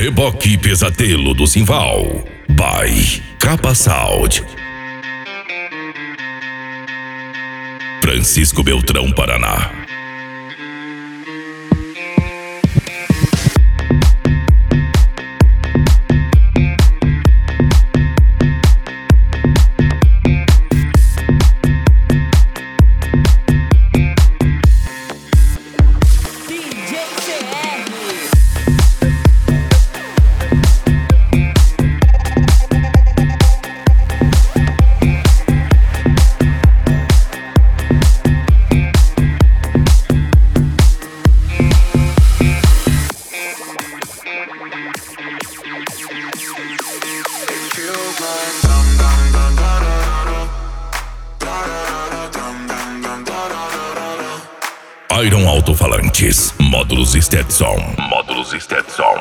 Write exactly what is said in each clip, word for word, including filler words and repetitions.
Reboque Pesadelo do Simval by Capa Sound. Francisco Beltrão, Paraná. Iron Alto-Falantes, módulos Stetson, módulos Stetson.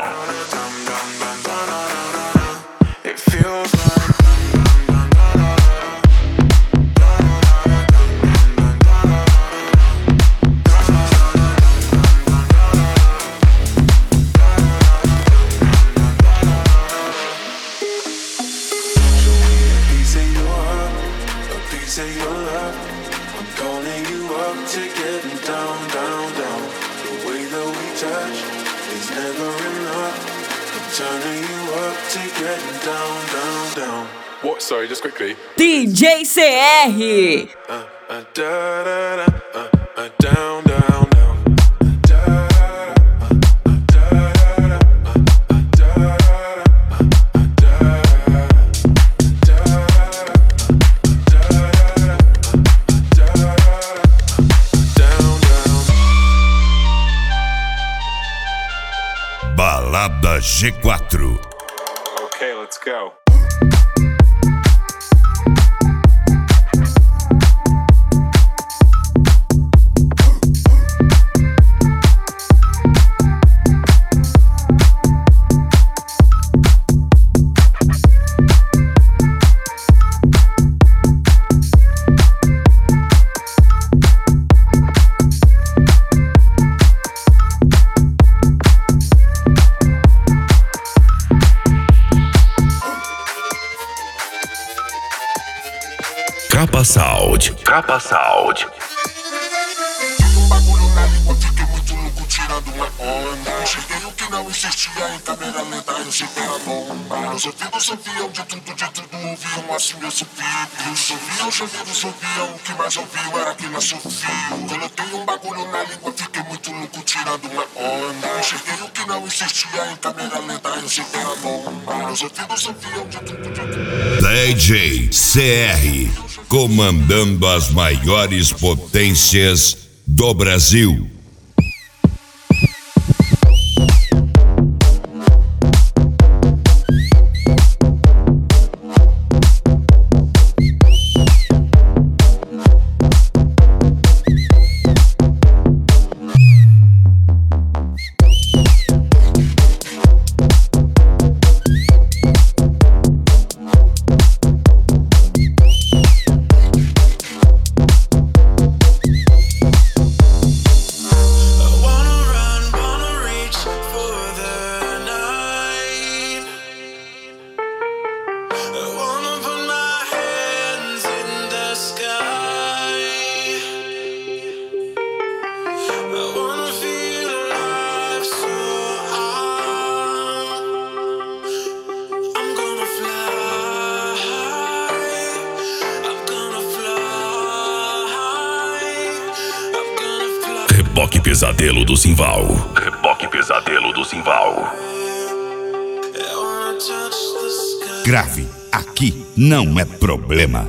What? Sorry, just quickly. D J C R. Uh, uh, da, da, da, uh, uh, down, down, down. Balada G quatro. Okay, let's go. Capa Sound, Capa Sound. Um bagulho na língua, fiquei muito louco tirando uma onda. Cheguei o que não existia em câmera lenta, eu cheguei a bomba. Os ouvidos ouviam de tudo, de tudo ouviam, assim eu subi. Os ouviam, gemidos ouviam, o que mais ouviam era que não sofriam. Coloquei um bagulho na língua, fiquei muito louco tirando uma onda. Cheguei o que não existia em câmera lenta, eu cheguei a bomba. Os ouvidos ouviam de tudo, de tudo. D J C R, comandando as maiores potências do Brasil. Reboque Pesadelo do Simval. Reboque Pesadelo do Simval. Grave, aqui não é problema.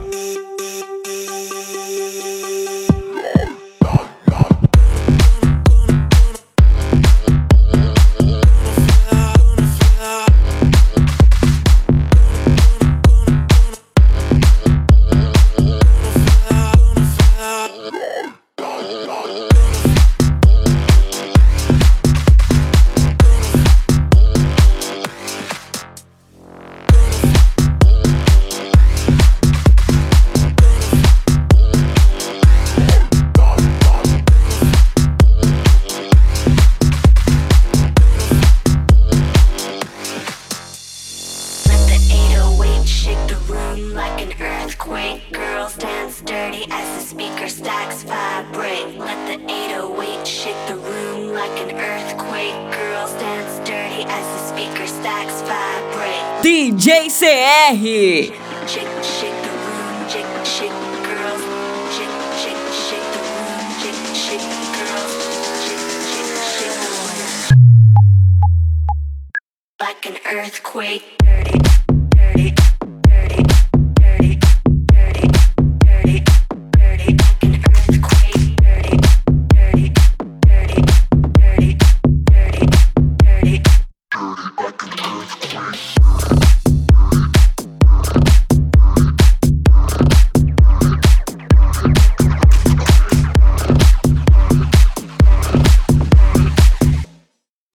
room like an earthquake. Girls dance dirty as the speaker stacks vibrate. Let the eight oh eight shake the room like an earthquake. Girls dance dirty as the speaker stacks vibrate. D J C R. Shake, shake the room, shake, shake girls. Shake, shake, shake the room, shake, shake girls. Shake, shake, shake the room like an earthquake.